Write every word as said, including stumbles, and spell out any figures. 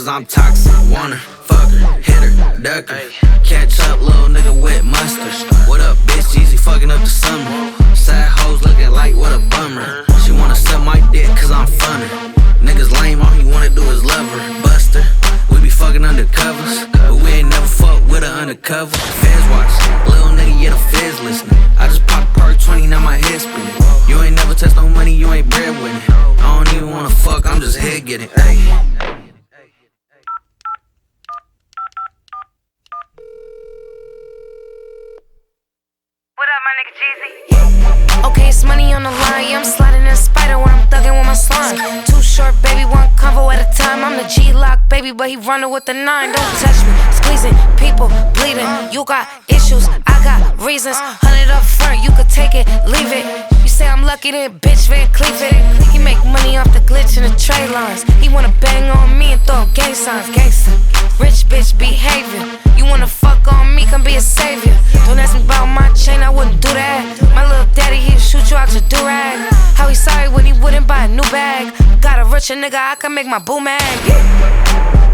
cause I'm toxic. Wanna fuck her, hit her, duck her. Catch up, little nigga with mustard. What up, bitch? Easy fucking up the summer. Sad hoes looking like what a bummer. She wanna suck my dick cause I'm funner. Niggas lame, all he wanna do is love her. Buster, we be fucking undercovers, but we ain't never fuck with her undercover. Feds watch, little nigga, yeah, the feds listening. I just popped perk twenty, now my head spinning. You ain't never touched no money, you ain't bread with it. I don't even wanna fuck, I'm just head getting. Ayy. What up, my nigga Jeezy? Okay, it's money on the line. Yeah, I'm sliding in a spider when I'm thugging with my slime. Too short, baby, one convo at a time. I'm the G-Lock, baby, but he running with the nine. Don't touch me, squeezing, people bleeding. You got issues, I got reasons. Hundred up front, you could take it, leave it. You say I'm lucky, then bitch, Van Cleef it. He make money off the glitch in the tray lines. He wanna bang on me and throw gang signs, gangsta. Rich bitch behavior. You wanna fuck on me, come be a savior. Don't ask me about my chain, I wouldn't do that. My little daddy, he'd shoot you out your do-rag. How he sorry when he wouldn't buy a new bag. Got a richer nigga, I can make my boo mad.